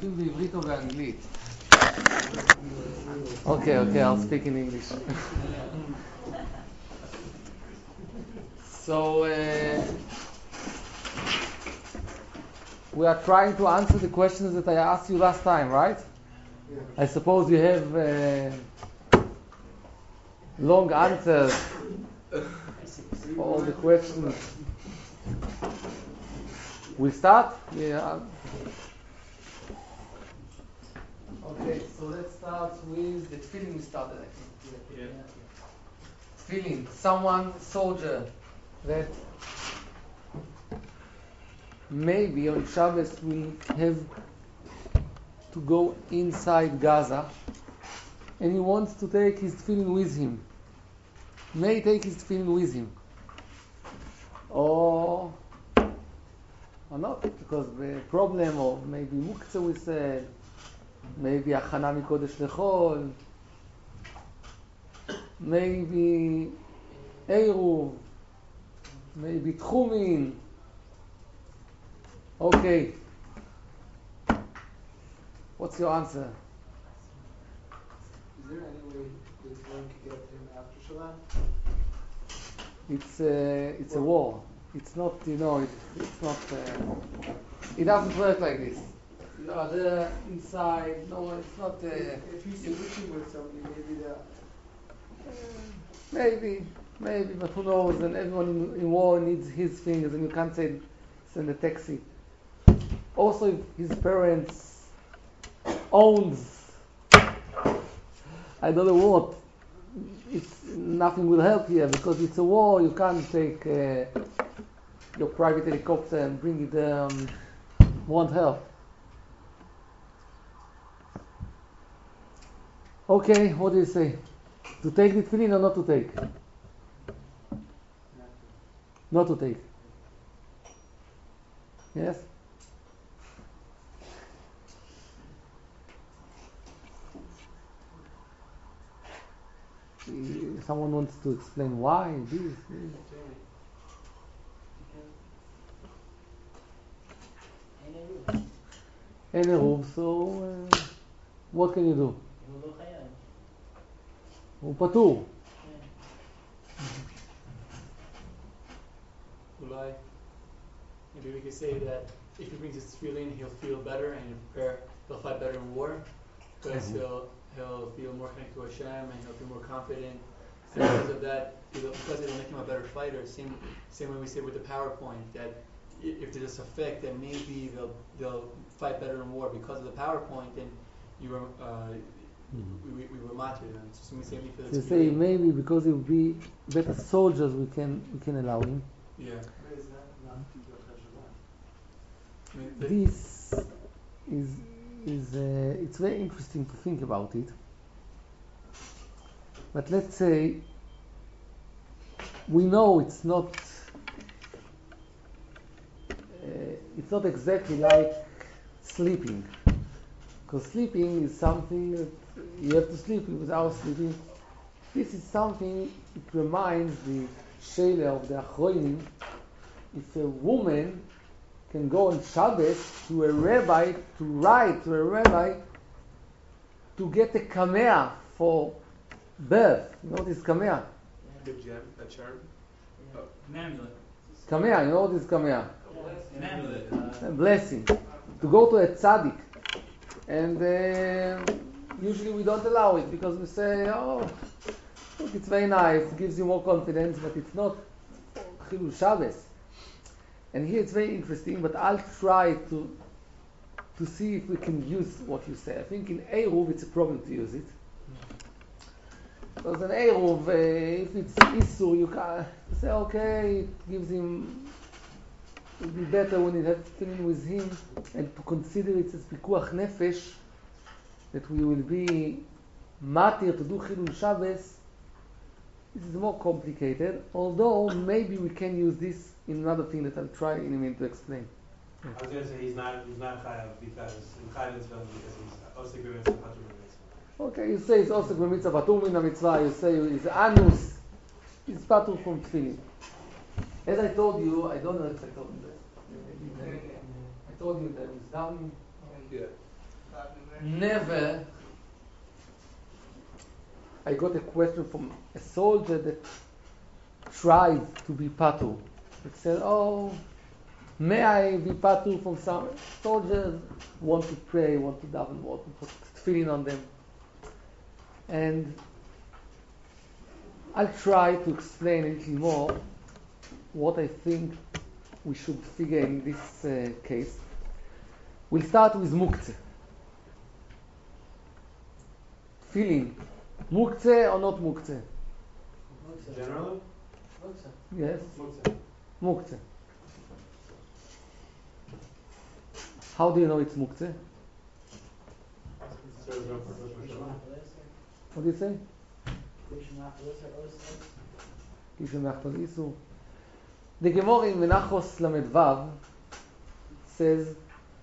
מתאים בעברית או באנגלית? Okay, I'll speak in English. So, we are trying to answer the questions that I asked you last time, right? Yeah. I suppose you have long answers for all the questions. We start? Yeah. Okay, so let's start with the feeling we started, I think. Yeah. Feeling, someone, soldier, that maybe on Shabbos we have to go inside Gaza and he wants to take his feeling with him. May take his feeling with him. Or not, because the problem of maybe muktzah we said, maybe achana mikodesh lechol, maybe eruv, maybe tchumin. Okay. What's your answer? Is there any way that one could get him after Shabbat? It's a war. It's not, it's not, it doesn't work like this. You are there inside, no, it's not, If he's switching with somebody, maybe, but who knows, and everyone in war needs his fingers, and you can't say, send a taxi. Also, if his parents owns, I don't know what, nothing will help here, because it's a war, you can't take your private helicopter and bring it there, won't help. Okay, what do you say? To take the tefillin or not to take? Not to take. Yes? Someone wants to explain why this. אין עירוב, so what can you do? הוא פטור. Maybe we could say that if he brings his feeling, he'll feel better and he'll fight better in war, because he'll feel more connected to Hashem and he'll feel more confident. So because of that, because it'll make him a better fighter. Same way we say with the PowerPoint, that if there's a effect, that maybe they'll fight better in war because of the PowerPoint, then we were martyred them. So we say you say maybe because he'll be better soldiers, we can allow him. Yeah. This is it's very interesting to think about it. But let's say we know it's not exactly like sleeping, because sleeping is something that you have to sleep without sleeping. This is something, it reminds the Sheila of the Achronim. If a woman can go on Shabbos to a rabbi, to write to a rabbi, to get a kamea for birth. You know what is kamea? The gem, a charm? An amulet. Kamea, you know what is kamea? An amulet. A blessing. To go to a tzaddik. And usually we don't allow it, because we say, look, it's very nice, it gives you more confidence, but it's not Chilul Shabbos. And here it's very interesting, but I'll try to see if we can use what you say. I think in Eruv it's a problem to use it. Because in Eruv, if it's Isur, you can say, okay, it gives him, it would be better when it has feeling with him, and to consider it as Pikuach Nefesh, that we will be matir to do Chilul Shabbos. This is more complicated, although maybe we can use this in another thing that I'll try in a minute to explain. I was going to say he's not chayav because in Chayvin's film because he's also agreeing with Patur Mitzvah. Okay, you say it's also mitzvah, Patur min mitzvah. You say it's anus, it's Patur from tefillin. As I told you, I don't know if I told you that. I told you that it's down. Yeah. never. I got a question from a soldier that tried to be patu. It said, "Oh, may I be patu from some soldiers want to pray, want to daven, want to put tefillin on them." And I'll try to explain a little more what I think we should figure in this case. We'll start with muktzeh. Tefillin, muktzeh or not muktzeh? Generally? Yes, Muktzeh. muktzeh. How do you know it's muktzeh? Serves no purpose for Shabbat. What do you say? The Gemara in Menachos Lamedvav says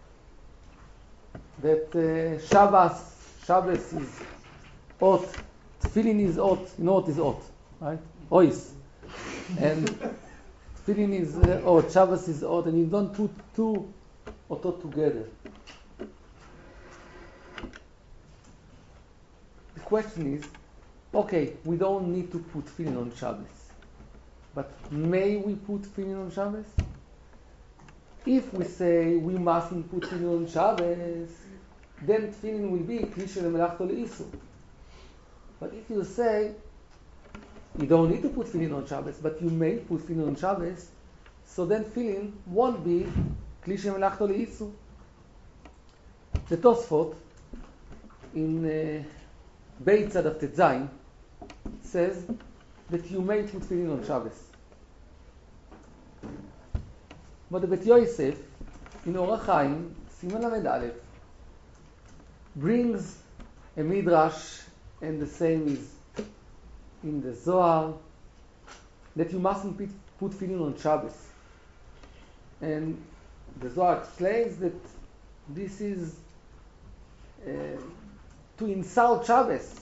that Shabbos is ot, tefillin is ot. You know what is ot, right? Ois. And tefillin is ot, Shabbos is ot, and you don't put two otot together. The question is, okay, we don't need to put tefillin on Shabbos, but may we put tefillin on Shabbos? If we say we mustn't put tefillin on Shabbos, then tefillin will be kli shel melachto le'isu. But if you say you don't need to put tefillin on Shabbos, but you may put tefillin on Shabbos, so then tefillin won't be kli shel melachto le'isu. The Tosfot in Beit Tzad Tet Zayin says that you may put tefillin on Shabbos. But the Bet Yosef in Orach Chaim, Siman Lamed Aleph, brings a midrash, and the same is in the Zohar, that you mustn't put tefillin on Shabbos. And the Zohar explains that this is to insult Shabbos.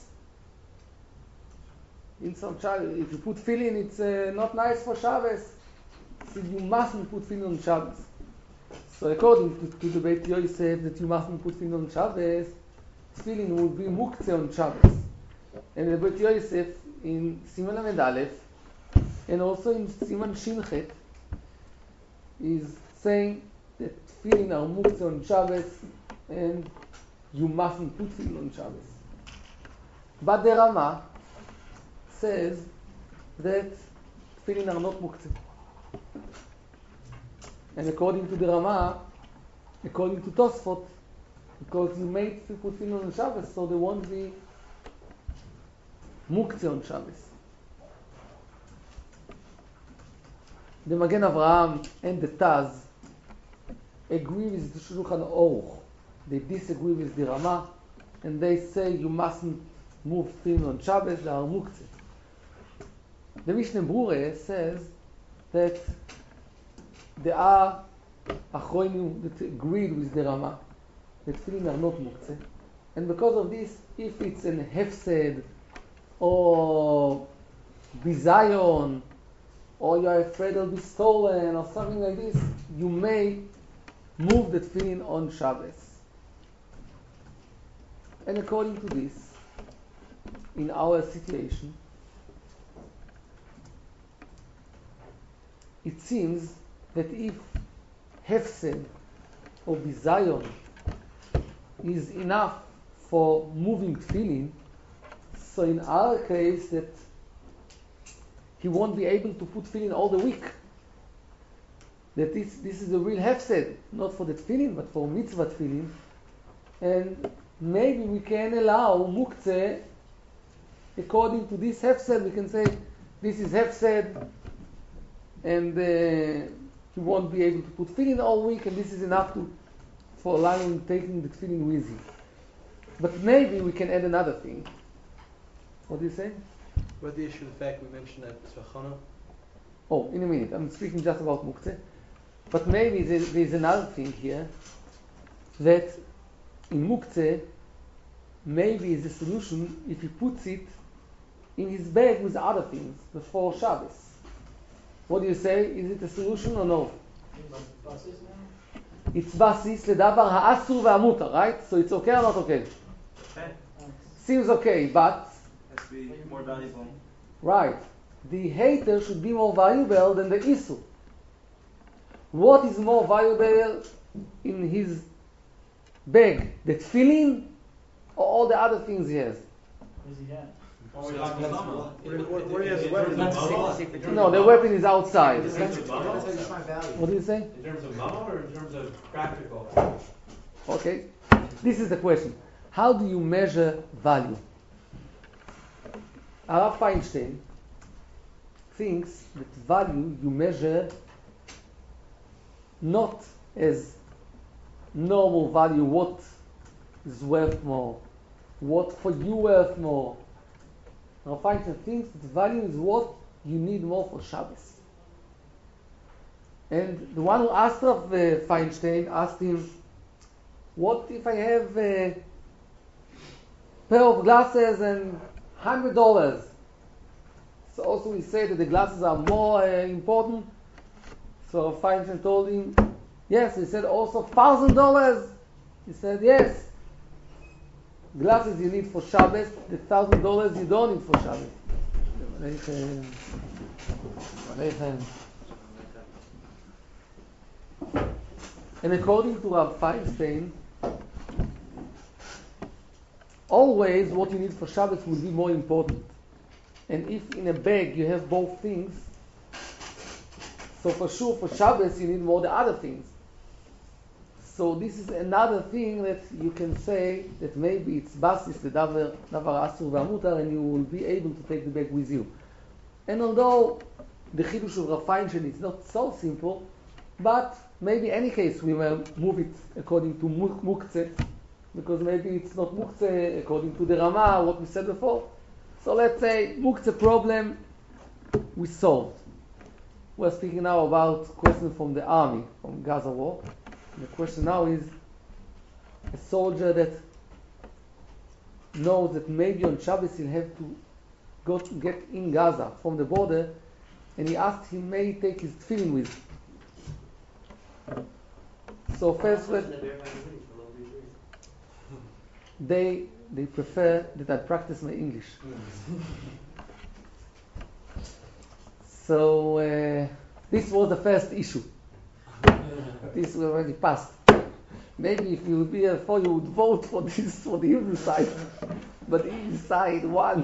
Insult Shabbos. If you put tefillin, it's not nice for Shabbos. So you mustn't put tefillin on Shabbos. So according to the Beit Yosef that you mustn't put tefillin on Shabbos, tefillin would be muktzeh on Shabbos. And the Beit Yosef in Siman Lamed Aleph and also in Siman Shinchet is saying that tefillin are muktzeh on Shabbos and you mustn't put tefillin on Shabbos. But the Rama says that tefillin are not muktzeh. And according to the Rama, according to Tosfot, because you made put tefillin on Shabbos, so there won't be muktzeh on Shabbos. The Magen Avraham and the Taz agree with the Shulchan Aruch. They disagree with the Rama, and they say you mustn't move tefillin on Shabbos, they are muktzeh. The Mishnah Berurah says that there are Achronim that agreed with the Rama that tefillin are not muktzeh, and because of this, if it's an hefsed or bizayon, or you are afraid it'll be stolen or something like this, you may move the tefillin on Shabbos. And according to this, in our situation, it seems that if hefsed or bizayon is enough for moving tefillin, so in our case that he won't be able to put tefillin all the week. That this is a real hefsed, not for the tefillin, but for mitzvah tefillin. And maybe we can allow muktzeh according to this hefsed. We can say this is hefsed, and he won't be able to put tefillin all week, and this is enough for allowing taking the tefillin with him. But maybe we can add another thing. What do you say? What the issue of the fact we mentioned that Tzvachana? Oh, in a minute. I'm speaking just about muktzeh. But maybe there's another thing here, that in muktzeh, maybe is a solution if he puts it in his bag with other things before Shabbos. What do you say? Is it a solution or no? it's basis לדבר האסור והמותר, right? So it's okay or not okay? Okay. Seems okay, but Has to be more valuable. right, the hater should be more valuable than the isur. What is more valuable in his bag? The tefillin or all the other things he has? What does he have? Where he has a weapon. No, the weapon is outside. Depends how you find value. What do you say? In terms of mama or in terms of practical? Okay, this is the question. How do you measure value? Arav Feinstein thinks that value you measure not as normal value, what is worth more, what for you worth more. Arav Feinstein thinks that value is what you need more for Shabbos. And the one who asked Rav Feinstein asked him, what if I have a pair of glasses and $100? So also we say that the glasses are more important. So Feinstein told him, yes. He said also $1,000. He said yes. Glasses you need for Shabbos. The $1,000 you don't need for Shabbos. And according to Rav Feinstein, always what you need for Shabbos will be more important. And if in a bag you have both things, so for sure for Shabbos you need more the other things. So this is another thing that you can say that maybe it's basis the davar asur v'amutar, and you will be able to take the bag with you. And although the chidush of Rav Feinstein is not so simple, but maybe any case we will move it according to muktzeh, because maybe it's not muktzeh according to the Rama, what we said before. So let's say muktzeh problem we solved. We're speaking now about question from the army, from Gaza war. The question now is a soldier that knows that maybe on Shabbos he'll have to go to get in Gaza from the border, and he asked him may he take his tefillin with. So first they prefer that I practice my English. So this was the first issue. This we already passed. Maybe if you would be for you would vote for this for the Hebrew side, but the English side won.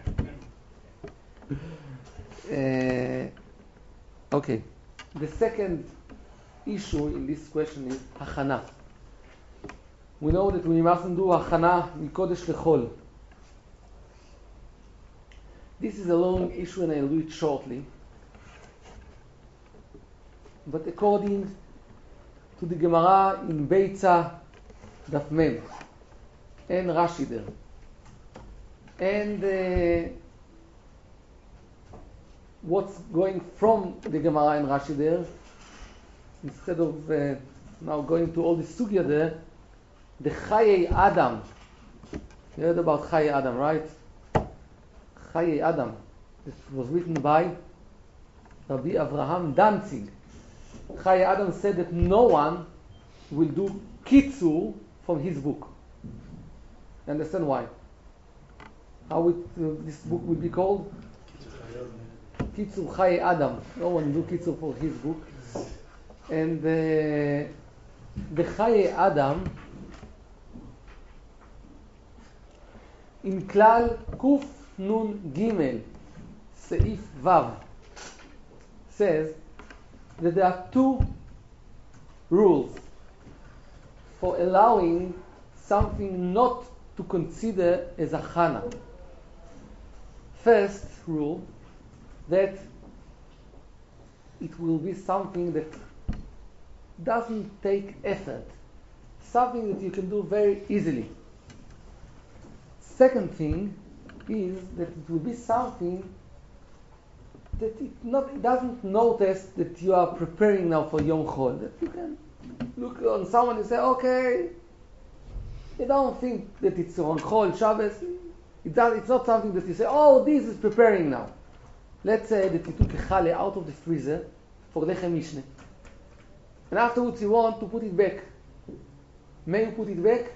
Okay. The second issue in this question is hachana. We know that we mustn't do hachana mikodesh lechol. This is a long issue and I'll do it shortly. But according to the Gemara in Beitza Daf Mem and Rashi there, and what's going from the Gemara and Rashi there, instead of now going to all the sugya there, the Chayei Adam. You heard about Chayei Adam, right? Chayei Adam. This was written by Rabbi Avraham Danzig. Chayei Adam said that no one will do kitzur from his book. You understand why? How this book will be called? Kitzur Chayei Adam. No one will do kitzur for his book. And the Chayei Adam in Klal Kuf Nun Gimel Seif Vav says that there are two rules for allowing something not to consider as a chana. First rule, that it will be something that doesn't take effort, something that you can do very easily. Second thing is that it will be something that it doesn't notice that you are preparing now for Yom Chol. That you can look on someone and say, okay, you don't think that it's on Chol, Shabbos. It's not something that you say, oh, this is preparing now. Let's say that you took a chale out of the freezer for lechem mishne. and afterwards you want to put it back. May you put it back?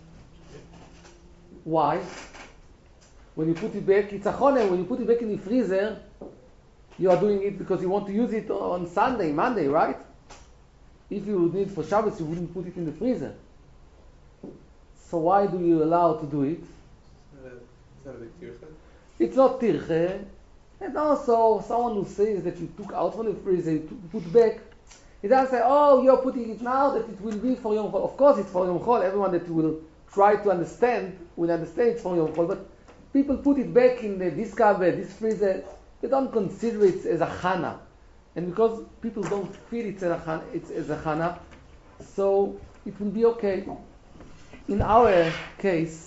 Why? When you put it back, it's a chonem. When you put it back in the freezer, you are doing it because you want to use it on Sunday, Monday, right? If you would need it for Shabbos, you wouldn't put it in the freezer. So why do you allow to do it? It's not a big tircha. It's not tirche. And also, someone who says that you took out from the freezer, you put back, he doesn't say, oh, you're putting it now that it will be for Yom Chol. Of course it's for Yom Chol. Everyone that will try to understand will understand it's for Yom Chol. But people put it back in this cupboard, this freezer. They don't consider it as a chana. And because people don't feel it's as a chana, so it will be okay. In our case,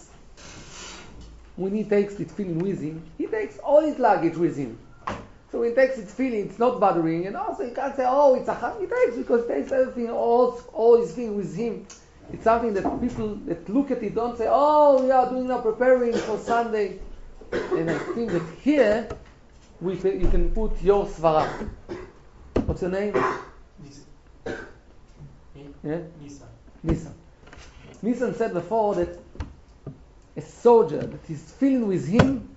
when he takes the tefillin with him, he takes all his luggage with him. So when he takes his tefillin, it's not bothering, and also you can't say, oh, it's a chana. He takes because he takes everything, all his thing with him. It's something that people that look at it don't say, oh, we are doing now preparing for Sunday. And I think that here you can put your svara. What's your name? Me? Yeah? Nisa. Nisan. Nisan said before that a soldier that is feeling with him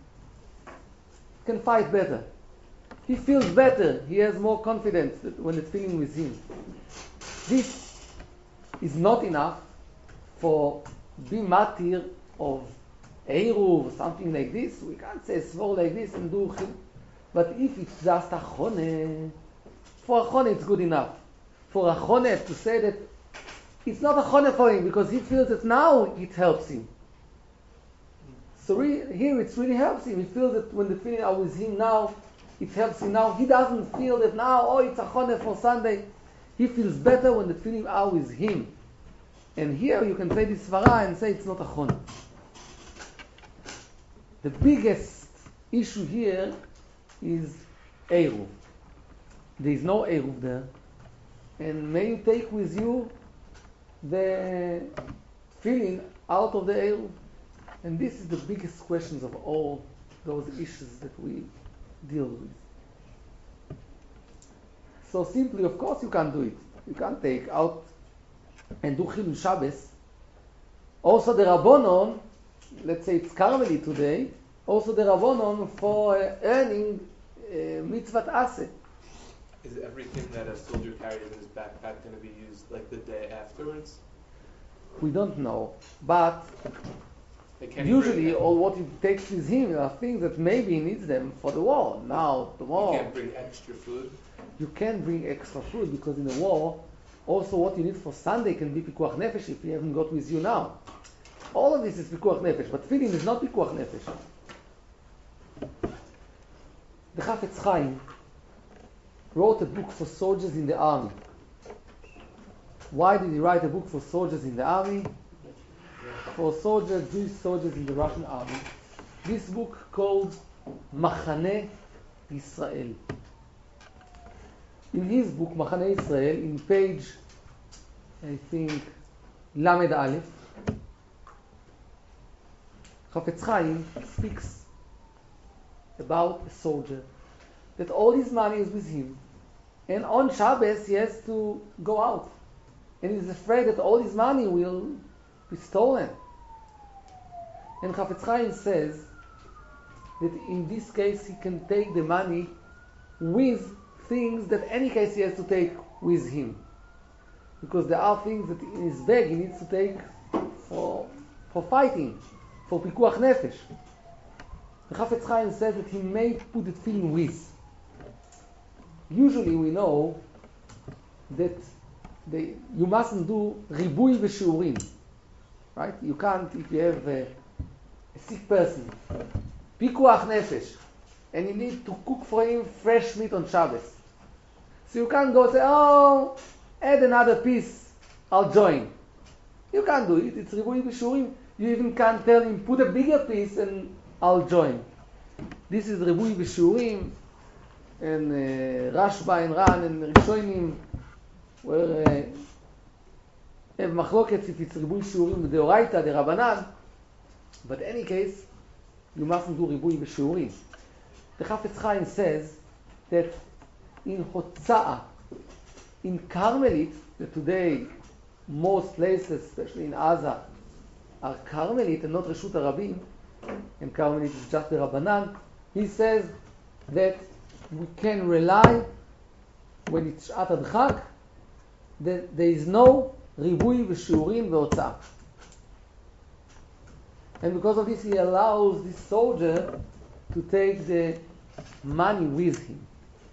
can fight better. He feels better. He has more confidence when it's feeling with him. This is not enough for being matir of Eruv or something like this. We can't say svor like this and do chil. But if it's just a chone, for a chone it's good enough. For a chone to say that it's not a chone for him because he feels that now it helps him. So here it really helps him. He feels that when the feeling are with him now, it helps him now. He doesn't feel that now, oh, it's a chone for Sunday. He feels better when the feeling are with him. And here you can say this svara and say it's not a chone. The biggest issue here is Eruv. There is no Eruv there. And may you take with you the feeling out of the Eruv. And this is the biggest questions of all those issues that we deal with. So simply, of course, you can't do it. You can't take out and do Chilul Shabbos. Also the Rabbonon, let's say it's Carmeli today, also the Rabbonon for earning mitzvat aseh. Is everything that a soldier carries in his backpack going to be used like the day afterwards? We don't know, but Like, can he usually bring- all what he takes with him are things that maybe he needs them for the war. Now, You tomorrow, can't bring extra food. you can bring extra food because in the war, also what you need for Sunday can be pikuach nefesh if you haven't got with you now. All of this is pikuach nefesh, but feeding is not pikuach nefesh. The Chafetz Chaim wrote a book for soldiers in the army. Why did he write a book for soldiers in the army? For soldiers, Jewish soldiers in the Russian army. This book called Machaneh Yisrael. In his book Machaneh Yisrael, in page, I think, Lamed Aleph, Chafetz Chaim speaks about a soldier that all his money is with him, and on Shabbos he has to go out, and he's afraid that all his money will be stolen. And Chafetz Chaim says that in this case he can take the money with things that any case he has to take with him, because there are things that in his bag he needs to take for fighting, for pikuach nefesh. The Chafetz Chaim says that he may put the tefillin with. Usually we know that you mustn't do ribui v'shurim, right? You can't, if you have a sick person, pikuach nefesh, and you need to cook for him fresh meat on Shabbos. So you can't go say, oh, add another piece, I'll join. You can't do it, it's ribui v'shurim. You even can't tell him, put a bigger piece and I'll join. This is ribui v'shurim, and Rashba and Ran and Rishonim where have machloket if it's ribui shurim deoraita, de Rabbanan, but in any case, you mustn't do ribui v'shurim. The Chafetz Chaim says that in Hotza'a, in Carmelit, that today most places, especially in Gaza, are Carmelite and not Reshut HaRabim, and Carmelite is just the Rabbanan, he says that we can rely when it's Shat Adchak that there is no ribui v'shiurim v'hotzah. And because of this, he allows this soldier to take the money with him.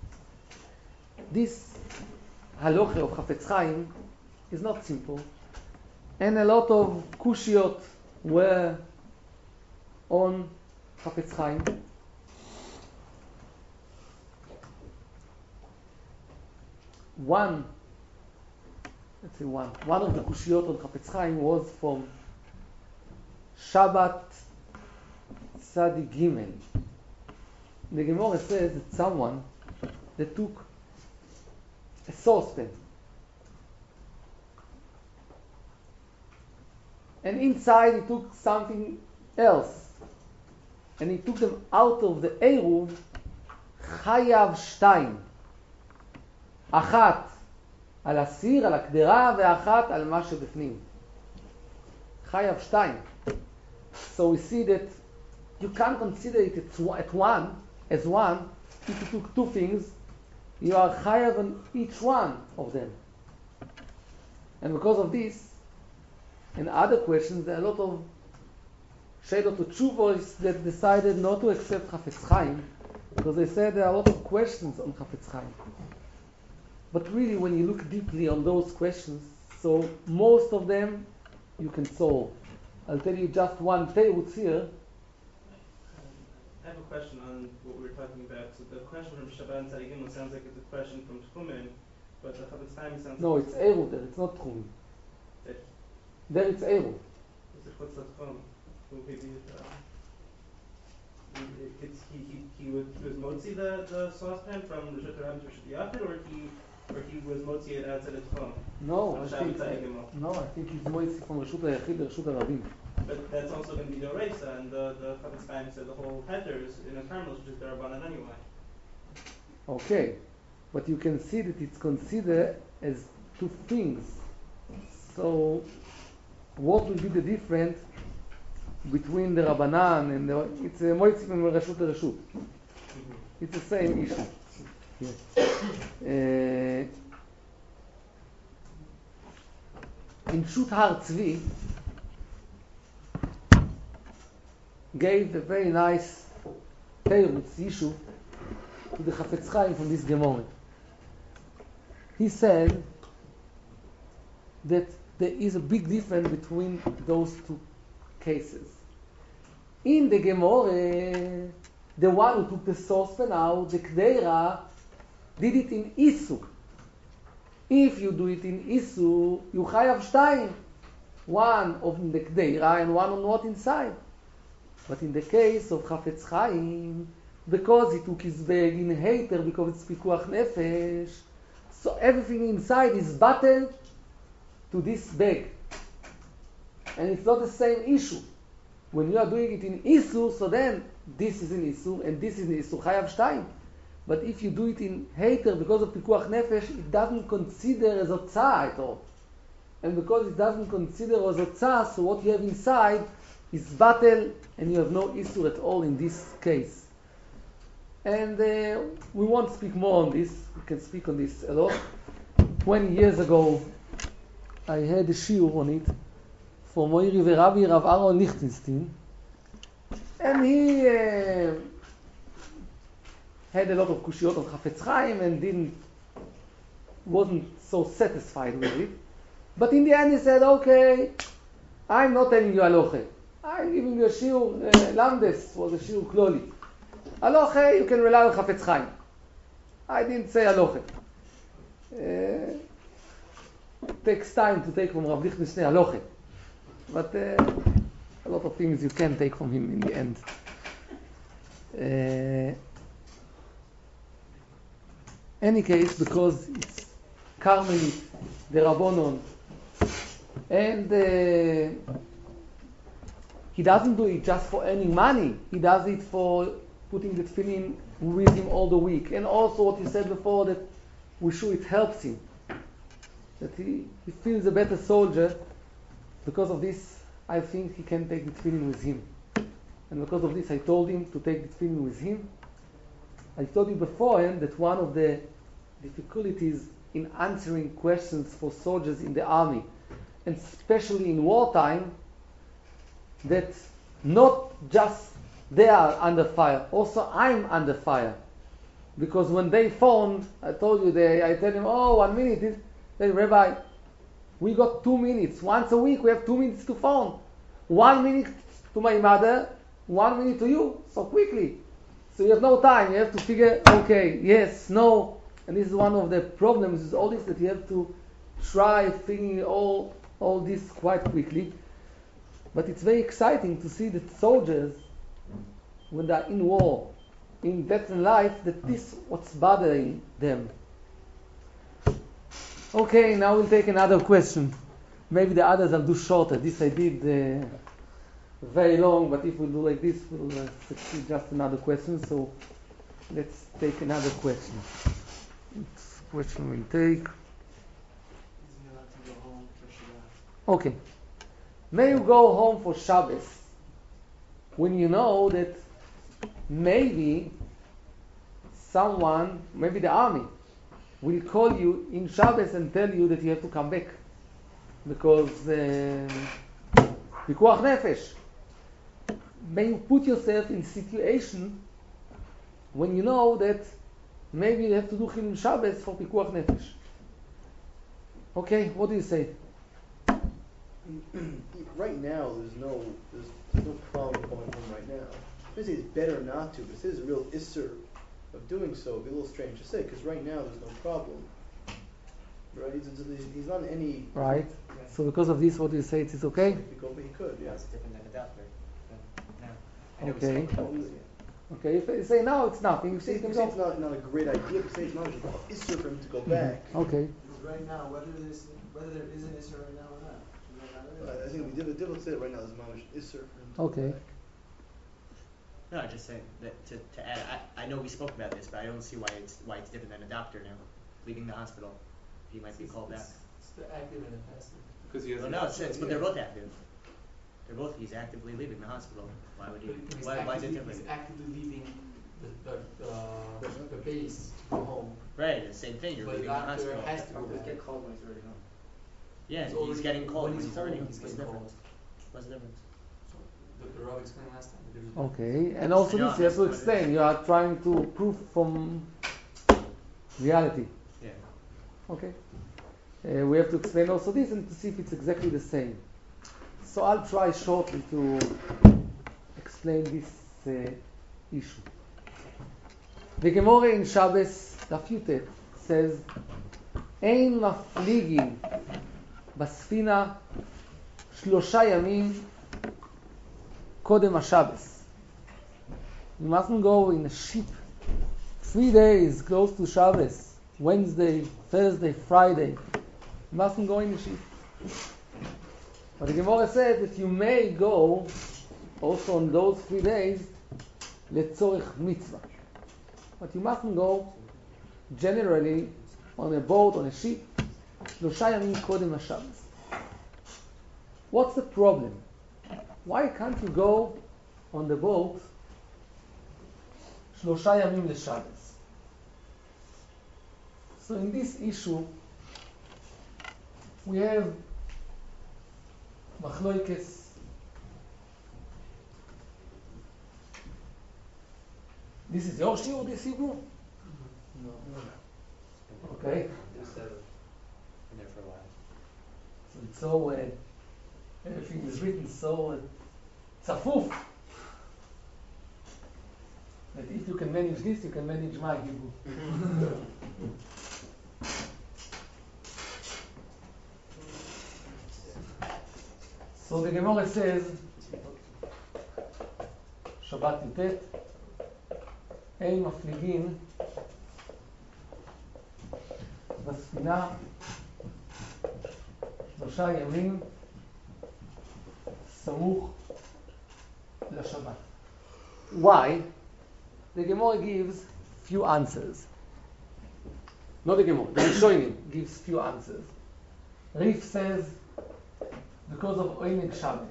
This halacha of Chafetz Chaim is not simple, and a lot of kushiyot were on Chafetz Chaim. One of the kushiyot on Chafetz Chaim was from Shabbat Tzadi Gimel. The Gemara says that someone that took a saucepan and inside he took something else and he took them out of the Eruv, Chayav Shtayim, אחת על הסיר, על הקדרה, ואחת על מה שבפנים. חייב שתיים. So we see that you can't consider it as one. If you took two things, you are chayav on each one of them. And because of this, and other questions, there are a lot of Sheilot Utshuvos that decided not to accept Chafetz Chaim, because they said there are a lot of questions on Chafetz Chaim. But really, when you look deeply on those questions, so most of them you can solve. I'll tell you just one teirutz here. I have a question on what we were talking about. So the question from Shabbat Tzadi Gimel sounds like it's a question from Tchumen, but the Chafetz Chaim sounds No, like it's Eruv there, it's not Tchumen. There it's Eruv. It's a Chutz Latchum. He was motzi the saucepan from Reshut HaRabim to Reshut Yachid, or he was motzi it outside of Tchum? No, I think he's motzi from Reshut HaYachid to Reshut HaRabim. But that's also going to be the Reisa, and the Chafetz Chaim said the whole heter is in a Carmel, which is the Rabbanan anyway. Okay, but you can see that it's considered as two things. So, what will be the difference between the Rabbanan and it's a moitzi from Reshut HaReshut. It's the same issue. Yes. In Shut Har Tzvi gave a very nice teirutz issue to the Chafetz Chaim from this Gemara. He said that there is a big difference between those two cases. In the Gemara, the one who took the saucepan out, the Kdeira, did it in Isu. If you do it in Isu, you chayav shtayim. One of the Kdeira and one on what inside. But in the case of Chafetz Chaim, because he took his bag in Heiter, because it's Pikuach Nefesh, so everything inside is battled to this bag. And it's not the same issue. When you are doing it in Isur, so then this is in Isur and this is in Isur, Chayav Shtayim. But if you do it in Heiter because of Pikuach Nefesh, it doesn't consider as Otzah at all. And because it doesn't consider as Otzah, so what you have inside is battle and you have no Isur at all in this case. And we won't speak more on this. We can speak on this a lot. 20 years ago, I had a shiur on it for Moiri Verabi Rav Aaron Lichtenstein, and he had a lot of kushiyot on Chafetz Chaim and wasn't so satisfied with it. But in the end he said, okay, I'm not telling you aloche. I'm giving you a shiur, Lamdes was a shiur kloli. Aloche, you can rely on Chafetz Chaim. I didn't say aloche. It takes time to take from Rav Lichtenstein aloche. But a lot of things you can take from him in the end. Any case, because it's Carmelite, the Rabbonon, and he doesn't do it just for earning money. He does it for putting the tefillin with him all the week. And also what you said before, that we sure it helps him. that he feels a better soldier. Because of this, I think he can take the tefillin with him. And because of this, I told him to take the tefillin with him. I told you beforehand that one of the difficulties in answering questions for soldiers in the army, and especially in wartime, that not just they are under fire, also I'm under fire. Because when they phone, I told you, I tell him, 1 minute. They say, Rabbi, we got 2 minutes. Once a week we have 2 minutes to phone. 1 minute to my mother, 1 minute to you, so quickly. So you have no time. You have to figure, okay, yes, no. And this is one of the problems, is all this, that you have to try figuring all this quite quickly. But it's very exciting to see that soldiers, when they are in war, in death and life, that this what's bothering them. Okay, now we'll take another question. Maybe the others I'll do shorter. This I did very long, but if we'll do like this, we'll succeed just another question. So let's take another question. Which question we'll take? Is he allowed to go home for Shabbat? Okay. May you go home for Shabbos when you know that maybe someone, maybe the army, will call you in Shabbos and tell you that you have to come back because pikuach nefesh. May you put yourself in a situation when you know that maybe you have to do Chilul Shabbos for pikuach nefesh. Okay, what do you say? Right now, there's no problem going home right now. I say it's better not to, but if there's a real isser of doing so, it'd be a little strange to say, because right now there's no problem. Right? He's not in any... Right. So because of this, what do you say? It is okay? He could, yeah. It's different than a doctor. Okay. Okay, if you say no, it's nothing. You say You you can say it's go. not a great idea, but say it's not an isser for him to go back. Okay. Because right now, whether there is an issue right now or not. I think we did say it right now. There's mamish isser for him to Okay. go back. No, I'm just saying that to add. I know we spoke about this, but I don't see why it's different than a doctor now leaving the hospital. He might be called back. It's the active and the passive. Because he has. Well, no, but they're both active. He's actively leaving the hospital. Why would he? Why is it different? He's actively leaving the base to go home. Right, the same thing. You're But the leaving the doctor hospital. has to go He'll back. get called when he's already home. Yeah, already- he's getting called when when he's already. home, What's he's the getting difference? called. What's the difference? So the Rav explained last time. There is Okay. And also I know, this, you have to that's what it explain. You are trying to prove from reality. Yeah. Okay. We have to explain also this and to see if it's exactly the same. So I'll try shortly to explain this issue. The Gemara in Shabbos, Daf Yutet, says, "Ein mafligin basfina 3 yamim kodem haShabbos." You mustn't go in a ship 3 days close to Shabbos, Wednesday, Thursday, Friday. You mustn't go in the ship. But the Gemara said that you may go also on those 3 days letzorich mitzvah. But you mustn't go generally on a boat, on a ship, 3 yamim kodem haShabbos. What's the problem? Why can't you go on the boat 3 yamim leShabbos? So in this issue, we have machloikes. This is your shiur, this Hebrew? no. Okay. Been there for a while. So it's so, everything is written so tzafuf, that if you can manage this, you can manage my Hebrew. So the Gemara says, Shabbat Yutet, אין מפליגין בספינה 3 ימים סמוך לשבת. Why? The Gemara gives few answers. Not the Gemara, the Rishonim gives few answers. Rif says, because of Oineg Shabbos.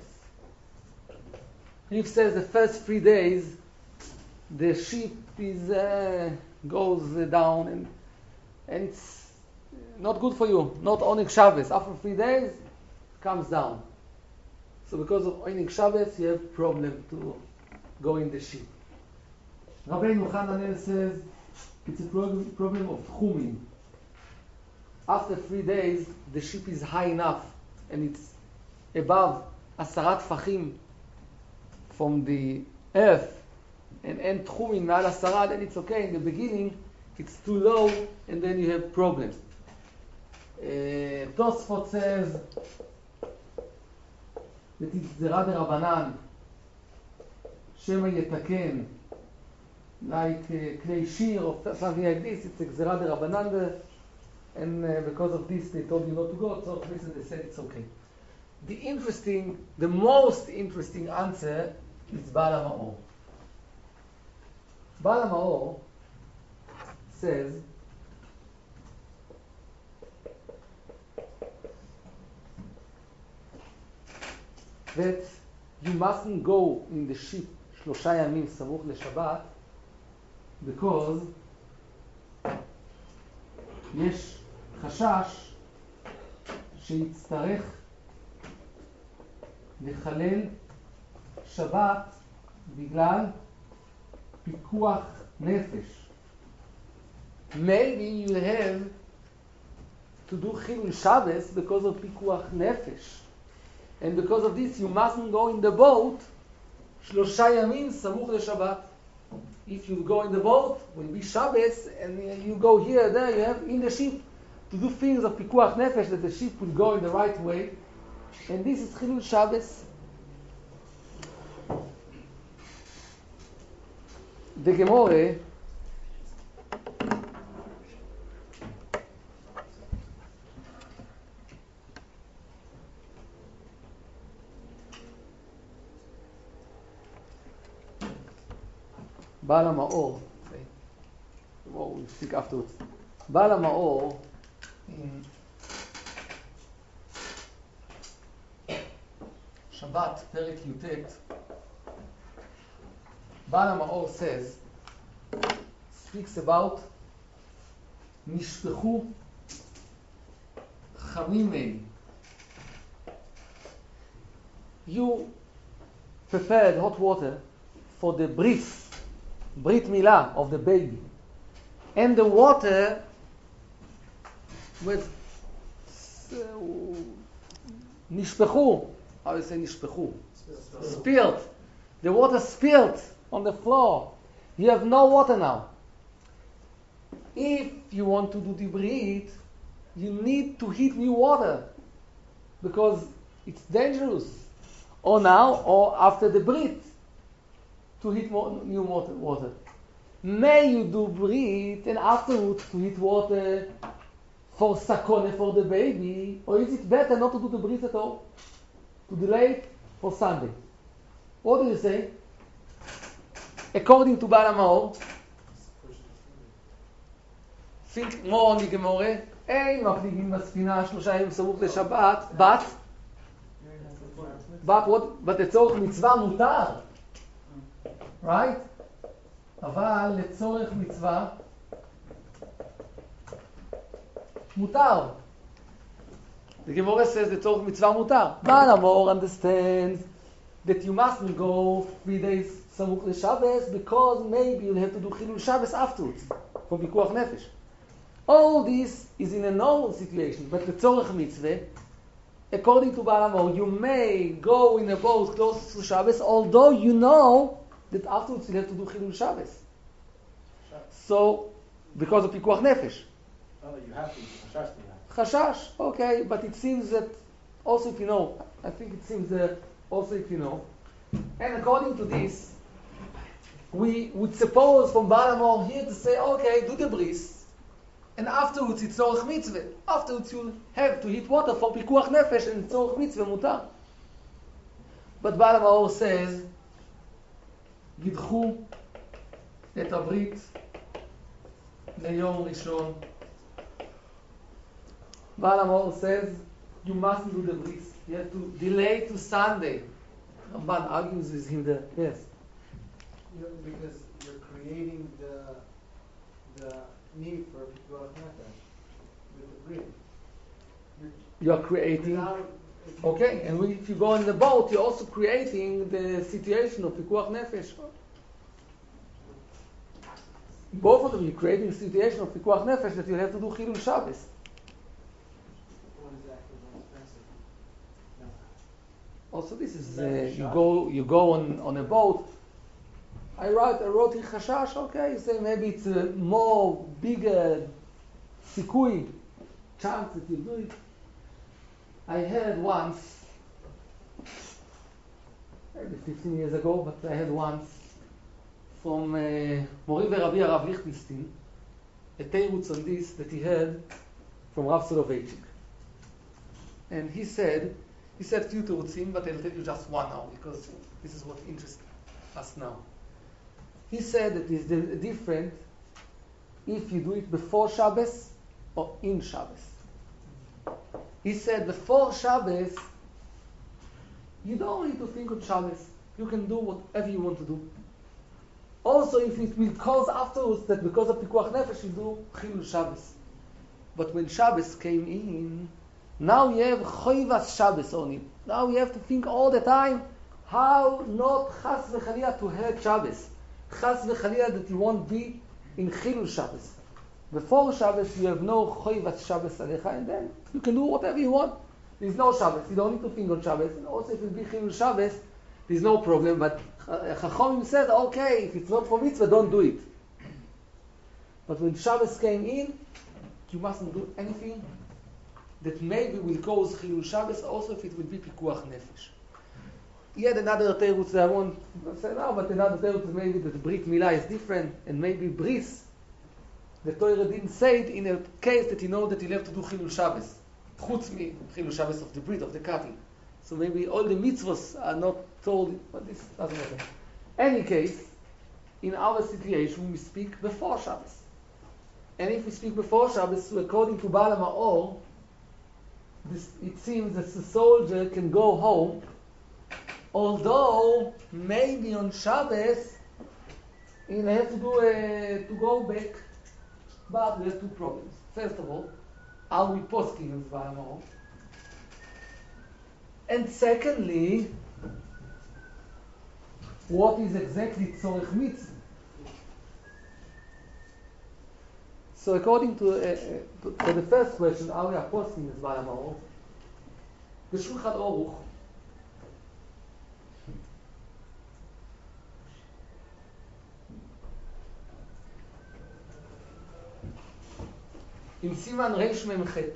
Rif says the first 3 days, the sheep goes down and it's not good for you. Not Oineg Shabbos. After 3 days, it comes down. So because of Oineg Shabbos, you have problem to go in the sheep. Rabbeinu Hananel says it's a problem of tchumin. After 3 days, the sheep is high enough and it's above asarat fachim from the earth and tchumin ma'al asara, then it's okay. In the beginning, it's too low and then you have problems. Tosfot says that it's Zerah Rabbanan, Shema Yetaken, like Klei Shir or something like this. It's Zerah Rabbanan, and because of this they told you not to go, so they said it's okay. The most interesting answer is Baal HaMaor. Baal HaMaor says that you mustn't go in the sheep 3 ימים סמוך לשבת because יש חשש שיצטרך לחלל שבת בגלל פיקוח נפש. Maybe you have to do Chilul Shabbos because of pikuach nefesh. And because of this, you mustn't go in the boat 3 ימים סמוך לשבת. If you go in the boat, will be Shabbos, and you go here, there, you have in the ship to do things of pikuach nefesh, that the ship will go in the right way. And this is Chilul Shabbos. The Gemara Baal HaMaor, we'll speak afterwards. Baal HaMaor in Shabbat, Perek Yutet, Baal HaMaor speaks about Nishpechu Chamimei. You prepared hot water for the Brit Milah of the baby, and the water was nishpechu. How do you say nishpechu? Spilled. The water spilled on the floor. You have no water now. If you want to do the Brit, you need to heat new water because it's dangerous. Or now, or after the Brit, to heat new water. May you do Brit and afterwards to heat water for sakone for the baby, or is it better not to do the Brit at all? To delay it for Sunday? What do you say? According to Baal HaMaor, think more on the Gemara, אין מפליגים בספינה 3 ימים סמוך לשבת, but לצורך מצווה מותר. Right? אבל לצורך מצווה מותר. The Gemara says לצורך מצווה מותר. Baal HaMaor understands that you mustn't go 3 days סמוך לשבס because maybe you'll have to do חילול שבס afterwards for פיקוח נפש. All this is in a normal situation, but לצורך מצווה, according to Baal HaMaor, you may go in a boat close to Shabbos, although you know that afterwards you have to do Chilul Shabbos. So, because of Pikuach Nefesh. Oh, you have to, Chashash. Chashash, okay, but it seems that also if you know, I think it seems that also if you know. And according to this, we would suppose from Baal HaMaor here to say, okay, do the bris, and afterwards it's tzorech mitzvah. Afterwards you have to heat water for Pikuach Nefesh and tzorech mitzvah mutar. But Baal HaMaor says, גידחו את הברית ליום ראשון. Baal HaMaor says, you mustn't do the bris. You have to delay to Sunday. Ramban argues with him there. Yes. Because you're creating the need for pikuach nefesh with the brit. You are creating. Okay, and if you go on the boat, you're also creating the situation of pikuach nefesh. Both of them, you're creating a situation of pikuach nefesh that you have to do chilul Shabbos. What exactly was expensive? No. Also, this is you go on a boat. I wrote in Chashash. Okay, say maybe it's a more bigger sikui chance that you do it. I heard once, maybe 15 years ago, but I heard once from Mori Rabbi Rav Lichtenstein a teirutz on this that he heard from Rav Soloveitchik. And he said few terutzim, but I'll tell you just one now because this is what interests us now. He said that it's different if you do it before Shabbos or in Shabbos. He said before Shabbos, you don't need to think on Shabbos. You can do whatever you want to do. Also, if it will cause afterwards that because of Pikuach Nefesh you do Chilul Shabbos. But when Shabbos came in, now you have Choivas Shabbos on it. Now you have to think all the time how not Chas v'Chaliyah to hurt Shabbos. Chas v'Chaliyah that you won't be in Chilul Shabbos. Before Shabbos you have no Choivas Shabbos Alecha, and then you can do whatever you want. There's no Shabbos. You don't need to think on Shabbos. And also if it be Chilul Shabbos, there's no problem. But Chachamim said, okay, if it's not for mitzvah, don't do it. But when Shabbos came in, you mustn't do anything that maybe will cause Chilul Shabbos, also if it will be Pikuach Nefesh. Yet another teirutz that I won't say now, but another teirutz maybe that Brit Milah is different, and maybe Bris, the Torah didn't say it in a case that you know that you have to do Chilul Shabbos. Chutz mi Chilul Shabbos of the Brit, of the cattle. So maybe all the mitzvahs are not told, but this doesn't matter. Any case, in our situation, we speak before Shabbos. And if we speak before Shabbos, so according to Baal HaMaor, it seems that the soldier can go home, although maybe on Shabbos he has to go back. But we have two problems. First of all, are we posting in Baal HaMaor? And secondly, what is exactly tzorech mitzvah? So according to the first question, are we posting in Baal HaMaor? The Shulchan Aruch in Siman Reish Mem Chet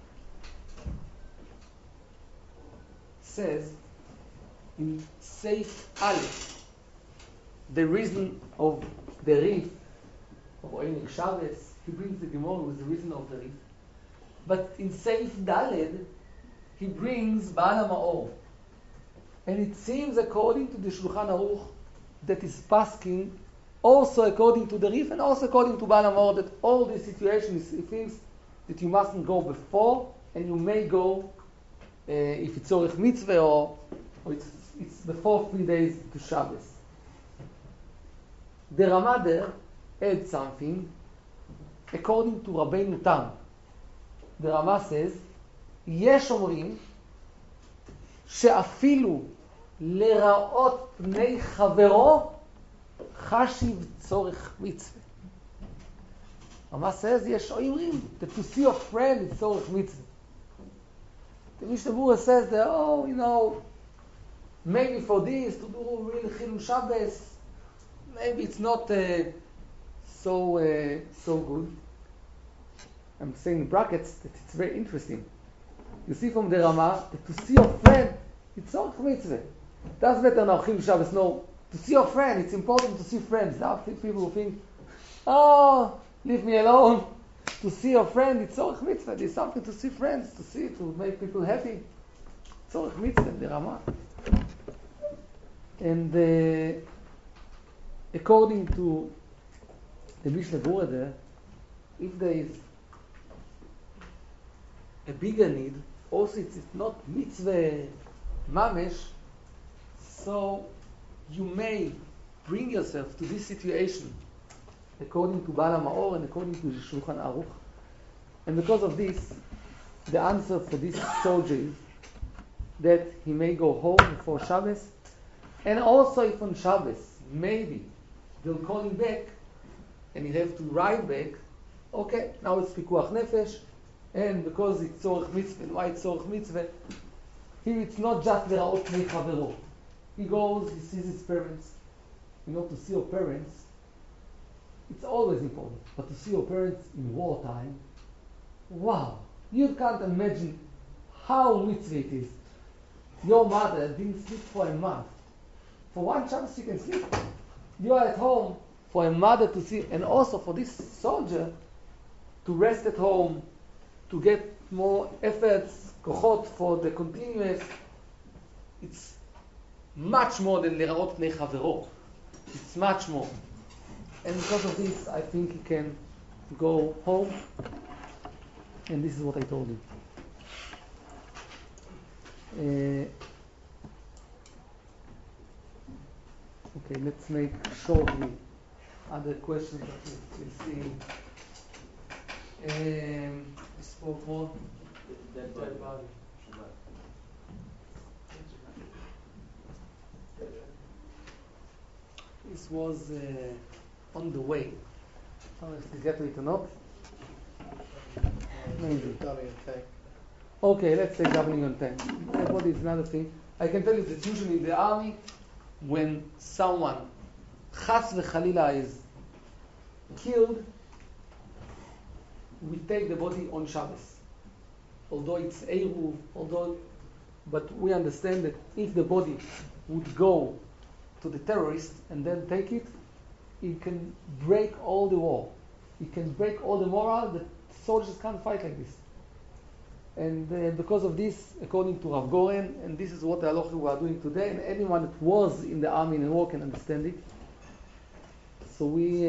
says in Seif Aleph the reason of the Rif of Oinik Shabbos, he brings the Gemara with the reason of the Rif, but in Seif Daled he brings Baal HaMaor, and it seems according to the Shulchan Aruch that is pasking also according to the Rif and also according to Baal HaMaor that all these situations he thinks that you mustn't go before and you may go if it's Tzorech Mitzvah or it's before 3 days to Shabbos. The Rama there adds something according to Rabbeinu Tam. The Rama says, יש אומרים שאפילו לראות פני חברו חשיב צורך מצווה. Rama says, יש אומרים that to see a friend is צורך מצווה. The Mishnah Berurah says that, maybe for this, to do really Chilul Shabbos, maybe it's not so good. I'm saying in brackets that it's very interesting. You see from the Rama that to see your friend, it's tzorech mitzvah. Doesn't matter now, Chilul Shabbos, no. To see your friend, it's important to see friends. There are people who think, leave me alone. To see your friend, it's tzorech mitzvah. There's something to see friends, to make people happy. Tzorech mitzvah, the Rama. And according to the Mishnah Berurah there, if there is a bigger need, also it's not mitzvah mamesh, so you may bring yourself to this situation according to Bala Maor and according to the Shulchan Aruch. And because of this, the answer for this soldier is that he may go home before Shabbos, and also if on Shabbos maybe they'll call him back and he'll have to ride back, okay, now it's Pikuach Nefesh, and because it's Tzorech Mitzvah, and why it's Tzorech Mitzvah, here it's not just L'ra'ot Pnei Chavero. He goes, he sees his parents. You know, to see your parents, it's always important, but to see your parents in wartime, wow, you can't imagine how mitzvah it is. Your mother didn't sleep for a month. For one Shabbos you can sleep. You are at home for a mother to see, and also for this soldier to rest at home, to get more efforts, kochot for the continuous. It's much more than L'ra'ot Pnei Chavero. It's much more. And because of this, I think he can go home. And this is what I told him. Okay, let's make shortly other questions that we'll see. We spoke more. Dead body. This was on the way. I don't know if we get to it or not. Maybe. Okay, let's say doubling on 10. What is another thing? I can tell you that usually in the army, when someone, chas v'chalila, is killed, we take the body on Shabbos. Although it's Eruv, but we understand that if the body would go to the terrorist and then take it, it can break all the war. It can break all the morale that soldiers can't fight like this. And because of this, according to Rav Goren, and this is what the halacha we are doing today, and anyone that was in the army and war can understand it. So we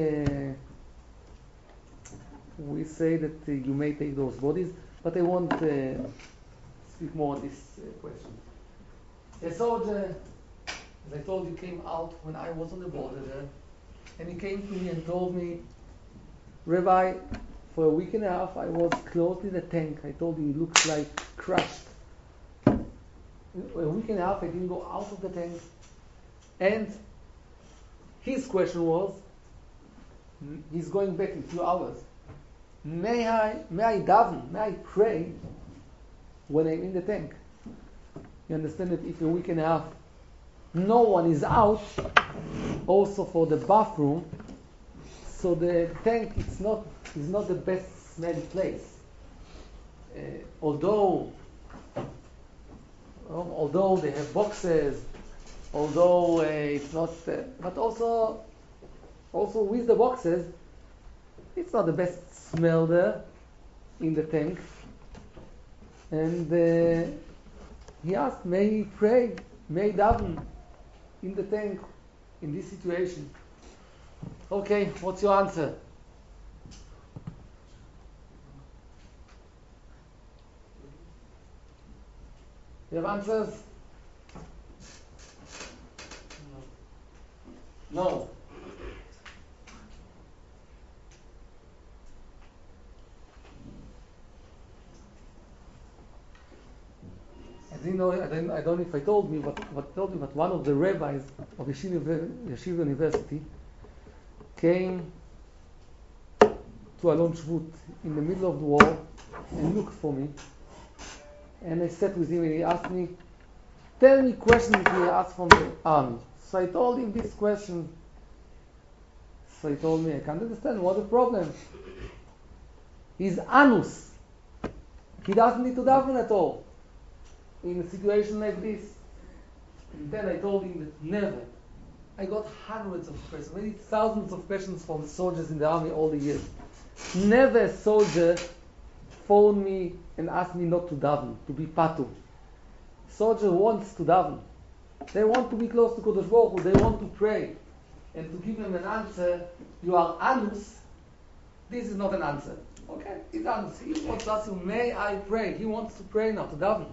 say that you may take those bodies, but I won't speak more on this question. A soldier, as I told you, came out when I was on the border there, and he came to me and told me, Rabbi, for a week and a half I was close in the tank. I told you, he looks like crushed. A week and a half I didn't go out of the tank. And his question was, he's going back in a few hours. May I daven, may I pray when I'm in the tank? You understand that if a week and a half no one is out, also for the bathroom, so the tank is not the best smelly place. Although they have boxes, although it's not, but also with the boxes, it's not the best smell there in the tank. And he asked, may he pray, may he daven in the tank in this situation? Okay, what's your answer? You have answers? No. I don't know if I told you, but one of the rabbis of Yeshiva University came to Alon Shvut in the middle of the war and looked for me. And I sat with him and he asked me, tell me questions he asked from the army. So I told him this question. So he told me, I can't understand, what's the problem? He's anus. He doesn't need to daven at all in a situation like this. And then I told him that never. I got hundreds of questions, maybe thousands of questions from soldiers in the army all the years. Never a soldier phoned me and asked me not to daven, to be patu. Soldier wants to daven. They want to be close to Kodesh Baruch Hu. They want to pray. And to give them an answer, you are anus, this is not an answer. Okay, he does. He wants us to, may I pray. He wants to pray now, to daven.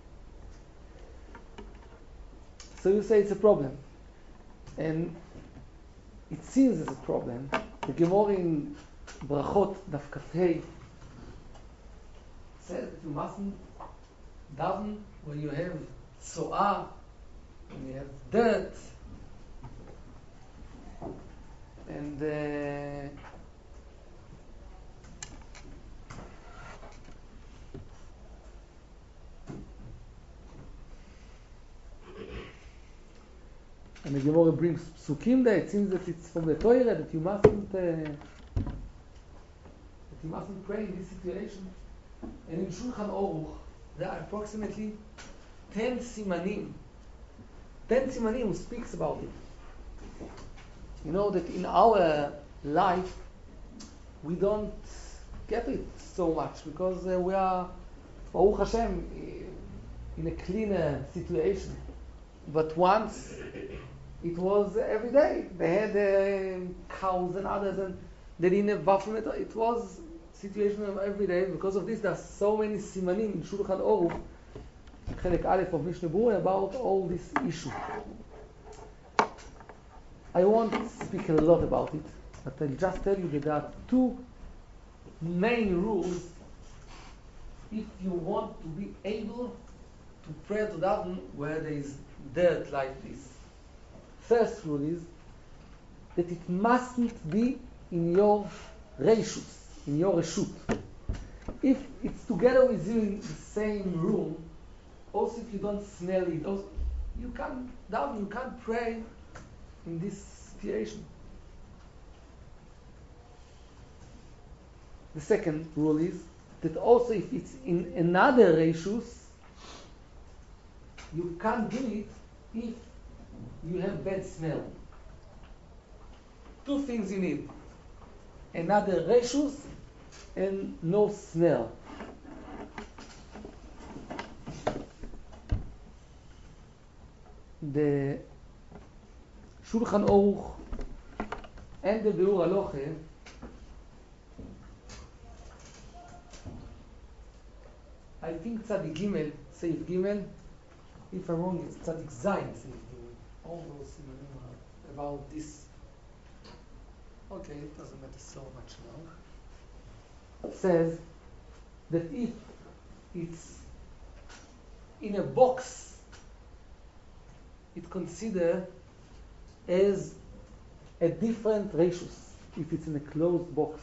So you say it's a problem. And it seems it's a problem. The Gemara in Brachot, Daf Kaf Hei, says that you mustn't daven when you have tzoah, when you have dirt, and the Gemara brings psukim there. It seems that it's from the Torah that you mustn't pray in this situation. And in Shulchan Aruch, there are approximately 10 simanim. 10 simanim who speaks about it. You know that in our life, we don't get it so much because we are, Baruch Hashem, in a cleaner situation. But once, it was every day. They had cows and others, and they didn't have Bafim. It was situation of every day. Because of this, there are so many simanim in Shulchan Aruch, Chelek Aleph of Mishnah Berurah, about all this issue. I won't speak a lot about it, but I'll just tell you that there are two main rules if you want to be able to pray to daven where there is dirt like this. First rule is that it mustn't be in your reshus, in your reshut. If it's together with you in the same room, also if you don't smell it, also, you can't daven, you can't pray in this situation. The second rule is that also if it's in another reshus, you can't do it if you have bad smell. Two things you need: another reshus and no smell. The Shulchan Aruch and the Biur Halacha I think Tzadik Gimel, Seif Gimel, if I'm wrong, it's Tzadik Zayin, Seif Gimel. All those are about this. Okay, it doesn't matter so much now. It says that if it's in a box, it's considered as a different ratios if it's in a closed box.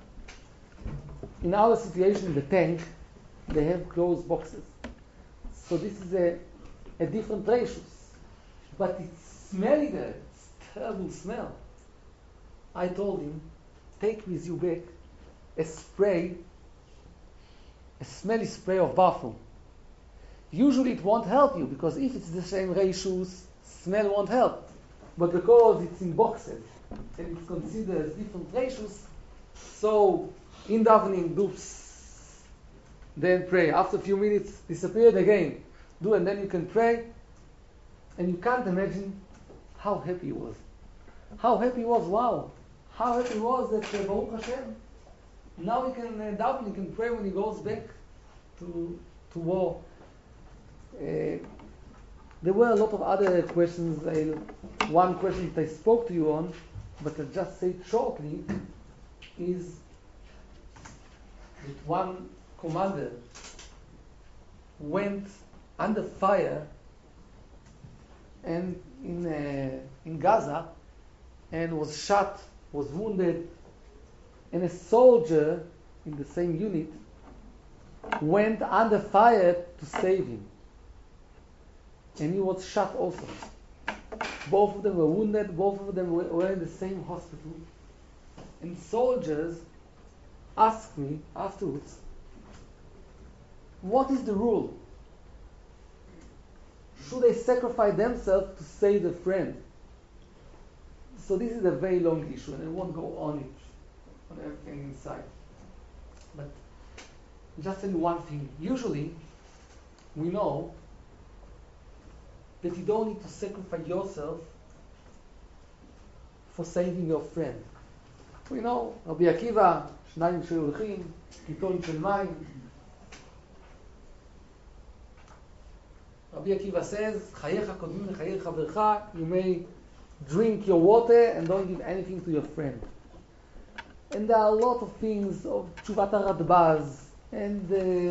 In our situation in the tank, they have closed boxes. So this is a different ratios. But it's smelly there. It's terrible smell. I told him, take with you back a spray, a smelly spray of bathroom. Usually it won't help you because if it's the same ratios, smell won't help. But because it's in boxes and it's considered as different ratios, so in davening, do then pray. After a few minutes, disappeared again. Do and then you can pray. And you can't imagine how happy he was. How happy he was, wow. How happy he was that Baruch Hashem, now he can daven, he can pray when he goes back to war. There were a lot of other questions. One question that I spoke to you on, but I'll just say it shortly, is that one commander went under fire and in Gaza and was shot, was wounded, and a soldier in the same unit went under fire to save him. And he was shot also. Both of them were wounded, both of them were in the same hospital. And soldiers asked me afterwards, what is the rule? Should they sacrifice themselves to save a friend? So this is a very long issue, and I won't go on it, on everything inside. But just tell you one thing. Usually, we know that you don't need to sacrifice yourself for saving your friend. We know, רבי עקיבא, שניים שהולכים, קיתון של מים. Rabbi Akiva says, חייך קודמים לחיי חברך, you may drink your water and don't give anything to your friend. And there are a lot of things of תשובת הרדב"ז, and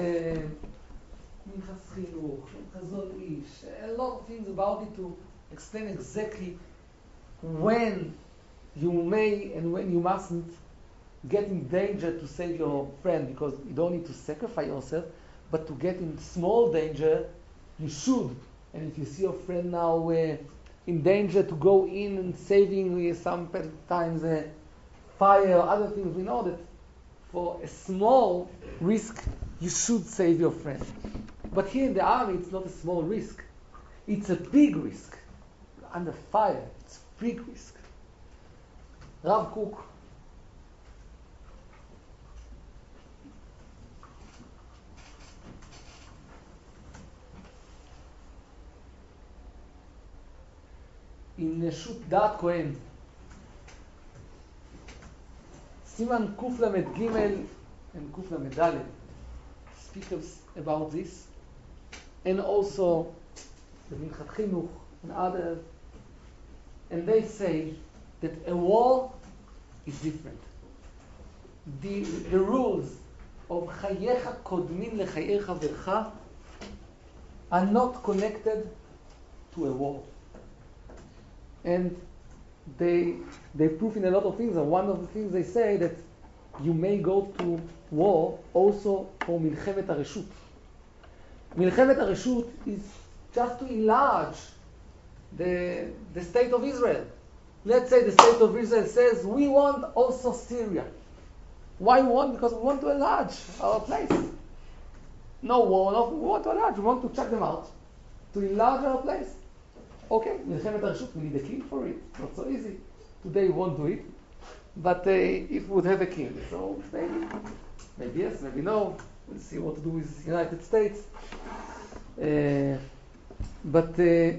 מנחס חינוך, and חזון איש, a lot of things about it to explain exactly when you may and when you mustn't get in danger to save your friend, because you don't need to sacrifice yourself, but to get in small danger, you should. And if you see your friend now in danger, to go in and saving sometimes fire or other things, we know that for a small risk, you should save your friend. But here in the army, it's not a small risk. It's a big risk. Under fire, it's a big risk. Rav Kook, in Neshut Dat Kohen, Siman Kuf Lamed Gimel and Kuf Lamed Daled speaks about this, and also the Minchat Chinuch and others, and they say that a war is different. The rules of Chayecha Kodmin Lechaye Chavercha are not connected to a war. And they prove in a lot of things, and one of the things they say that you may go to war also for Milchemet HaReshut. Milchemet HaReshut is just to enlarge the state of Israel. Let's say the state of Israel says, we want also Syria. Why we want? Because we want to enlarge our place. No war, we want to enlarge, we want to check them out, to enlarge our place. Okay, Milchemet HaReshut, we need a king for it. Not so easy. Today we won't do it. But if we would have a king, so maybe yes, maybe no. We'll see what to do with the United States. But the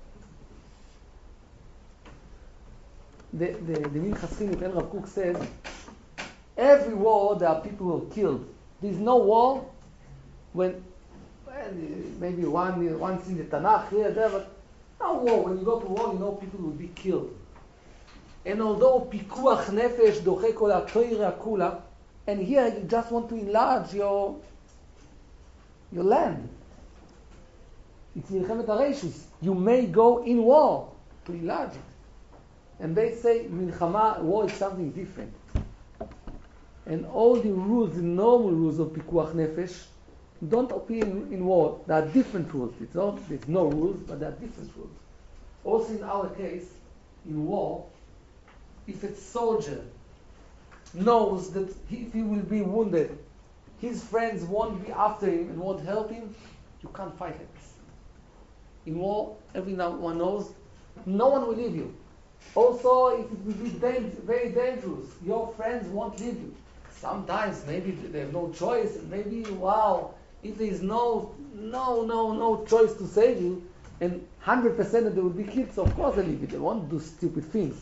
Minchas Chinuch and Rav Kook says, every war there are people who are killed. There's no war when maybe once in the Tanakh here, there, but no war. When you go to war, you know people will be killed. And although pikuach nefesh doche kol ha'toira kula, and here you just want to enlarge your land. It's Milchemet HaReshus. You may go in war to enlarge it. And they say Milchama, war is something different. And all the rules, the normal rules of pikuach nefesh, don't appear in war. There are different rules. There's no rules, but there are different rules. Also in our case, in war, if a soldier knows that if he will be wounded, his friends won't be after him and won't help him, you can't fight like this. In war, everyone knows no one will leave you. Also, if it will be very dangerous, your friends won't leave you. Sometimes maybe they have no choice, and maybe, if there is no choice to save you, and 100% that they will be killed, so of course they leave you. They won't do stupid things.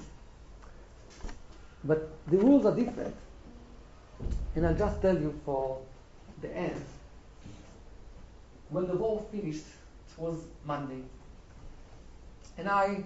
But the rules are different. And I'll just tell you for the end. When the war finished, it was Monday. And I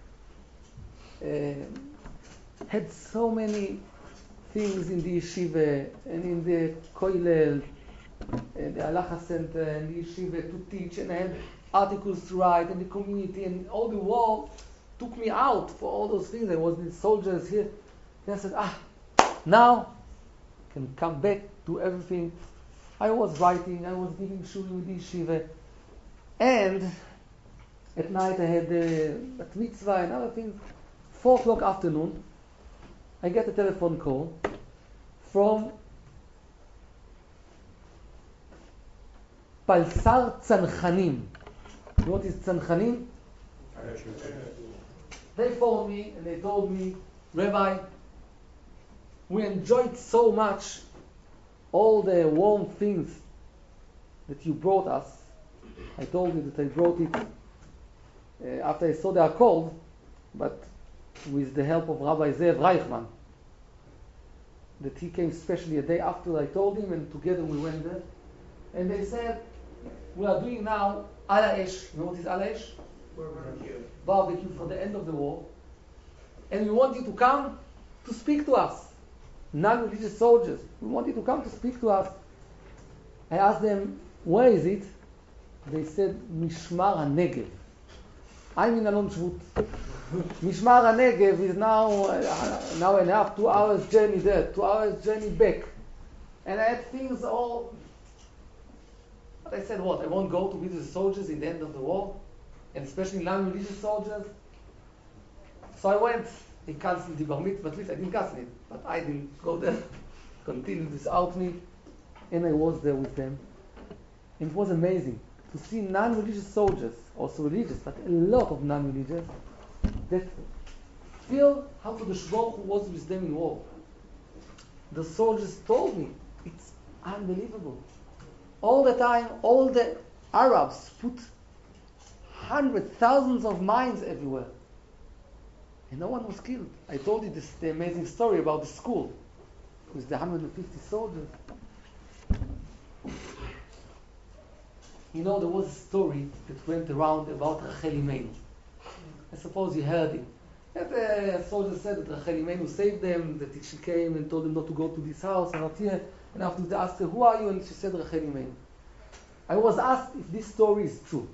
had so many things in the yeshiva and in the koilel, and the halacha center and the yeshiva to teach, and I had articles to write in the community, and all the war took me out for all those things. There was the soldiers here. And I said, now I can come back to everything. I was writing, I was giving shurim with the yeshiva, and at night I had the bat mitzvah and other things. 4:00 afternoon, I get a telephone call from Palsar Tzanchanim. You know what is Tzanchanim? They phoned me and they told me, Rabbi, we enjoyed so much all the warm things that you brought us. I told you that I brought it after I saw they are cold, but with the help of Rabbi Zev Reichman. that he came especially a day after I told him, and together we went there. And they said, we are doing now ala esh. You know what is ala esh? Barbecue for the end of the war. And we want you to come to speak to us. Non-religious soldiers. We want you to come to speak to us. I asked them, where is it? They said, Mishmar HaNegev. I'm in Alon Shvut. Mishmar HaNegev is now and a half, 2 hours journey there, 2 hours journey back. And I had things all... But I said, what? I won't go to visit the soldiers in the end of the war? And especially non-religious soldiers? So I went. He canceled the bar mitzvah, at least I didn't cancel it. But I didn't go there. Continued without me. And I was there with them. And it was amazing to see non-religious soldiers, also religious, but a lot of non-religious, that feel how Kadosh Baruch Hu was with them in war. The soldiers told me, it's unbelievable. All the time, all the Arabs put hundreds, thousands of mines everywhere. And no one was killed. I told you the amazing story about the school with the 150 soldiers. You know, there was a story that went around about Rachel Imenu. I suppose you heard it. That a soldier said that Rachel Imenu saved them, that she came and told them not to go to this house and not here. And after they asked her, who are you? And she said, Rachel Imenu. I was asked if this story is true.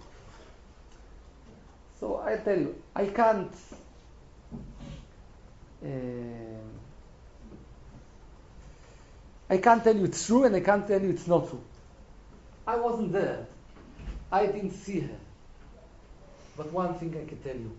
So I tell you, I can't tell you it's true, and I can't tell you it's not true. I wasn't there. I didn't see her. But one thing I can tell you.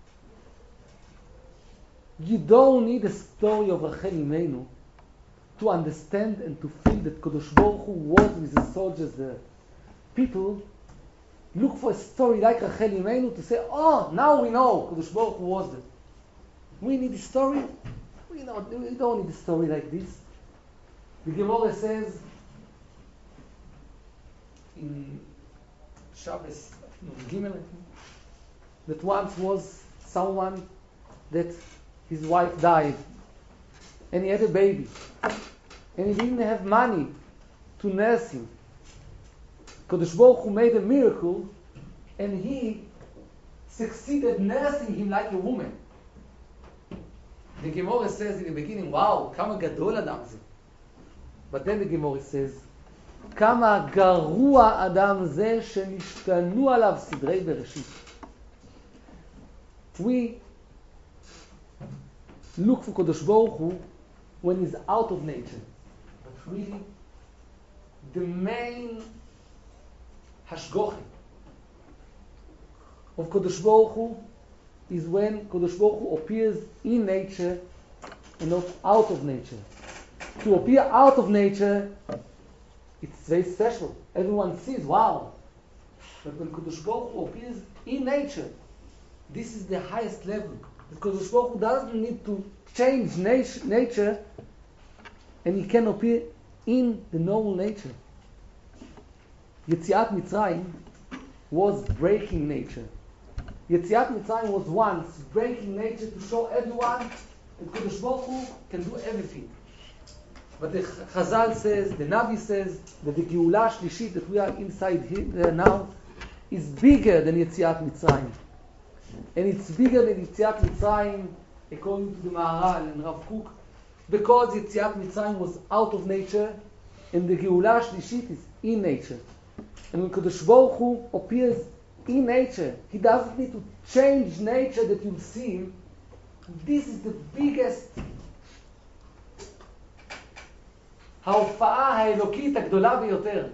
You don't need a story of Rachel Imenu to understand and to feel that Kadosh Baruch Hu was with the soldiers there. People look for a story like Rachel Imenu to say, oh, now we know Kadosh Baruch Hu was there. We need a story. We don't need a story like this. The Gemara says in Shabbos Gimel, that once was someone that his wife died and he had a baby and he didn't have money to nurse him. Kadosh Baruch Hu made a miracle and he succeeded nursing him like a woman. The Gemara says in the beginning, wow, kama gadol adam ze. But then the Gemara says, כמה גרוע אדם זה שנשתנו עליו סדרי בראשית. We look for Kadosh Baruch Hu when he's out of nature. But really, the main hashgochi of Kadosh Baruch Hu is when Kadosh Baruch Hu appears in nature and not out of nature. To appear out of nature, it's very special. Everyone sees, wow. But when Kadosh Baruch Hu appears in nature, this is the highest level. Because Kadosh Baruch Hu doesn't need to change nature, and he can appear in the normal nature. Yetziat Mitzrayim was breaking nature. Yetziat Mitzrayim was once breaking nature to show everyone that Kadosh Baruch Hu can do everything. But the Chazal says, the Navi says, that the Geulah Shlishit that we are inside here now is bigger than Yetziat Mitzrayim. And it's bigger than Yetziat Mitzrayim, according to the Maharal and Rav Kook, because Yetziat Mitzrayim was out of nature, and the Geulah Shlishit is in nature. And when Kadosh Baruch Hu appears in nature, he doesn't need to change nature that you'll see him. This is the biggest ההופעה האלוקית הגדולה ביותר.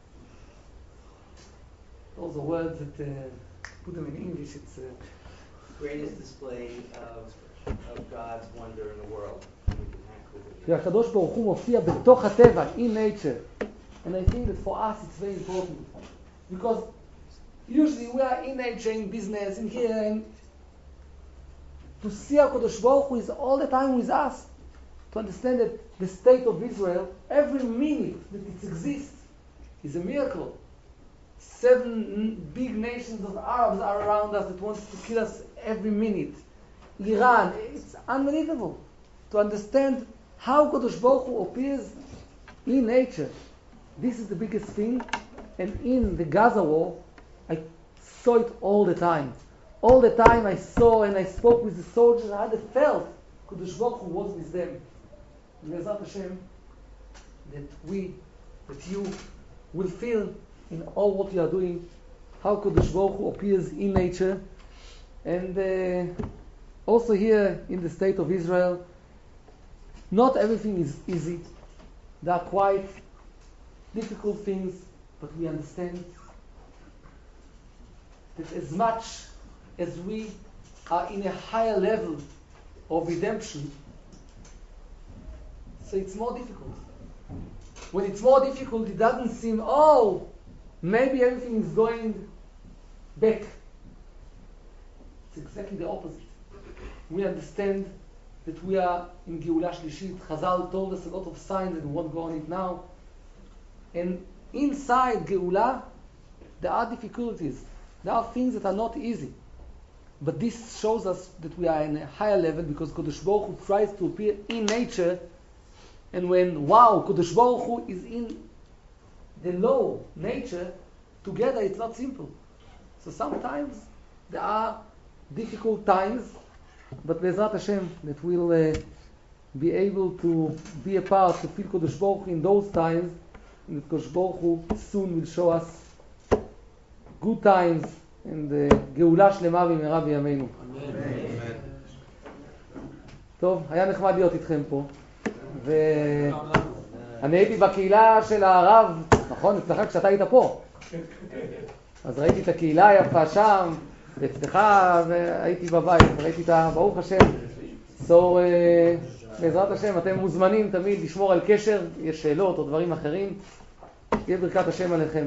Those are words that put them in English. It's greatest display of God's wonder in the world. שהקדוש ברוך הוא מופיע בתוך הטבע, in nature. And I think that for us it's very important. Because usually we are in nature, in business, in here, and to see HaKadosh Baruch Hu is all the time with us. To understand that the state of Israel, every minute that it exists, is a miracle. 7 big nations of Arabs are around us that want to kill us every minute. Iran, it's unbelievable. To understand how Kadosh Baruch Hu appears in nature. This is the biggest thing. And in the Gaza war, I saw it all the time. All the time I saw and I spoke with the soldiers, and I had felt Kadosh Baruch Hu was with them. And Be'ezrat Hashem, that you will feel in all what you are doing, how Kadosh Baruch Hu appears in nature. And also here in the state of Israel, not everything is easy. There are quite difficult things, but we understand that as much as we are in a higher level of redemption, so it's more difficult. When it's more difficult, it doesn't seem, maybe everything is going back. It's exactly the opposite. We understand that we are in Geulah Shlishit. Chazal told us a lot of signs, and we won't go on it now. And inside Geulah, there are difficulties. There are things that are not easy. But this shows us that we are in a higher level, because Kadosh Baruch Hu tries to appear in nature. And when, Kadosh Baruch Hu is in the low nature, together it's not simple. So sometimes there are difficult times, but Be'ezrat Hashem, that we'll be able to be a part, to feel Kadosh Baruch Hu in those times, and that Kadosh Baruch Hu soon will show us good times, and גאולה שלמה במהרה בימינו. טוב, היה נחמד להיות איתכם פה, ואני הייתי בקהילה של הרב, נכון? אצלך כשאתה היית פה, אז ראיתי את הקהילה היפה שם, ואצלך, והייתי בבית, ראיתי את ברוך השם. בעזרת השם, אתם מוזמנים תמיד לשמור על קשר, יש שאלות או דברים אחרים, תהיה ברכת השם עליכם.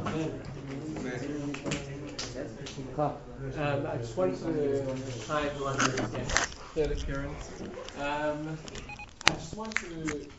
I just wanted to, hi everyone, I just want to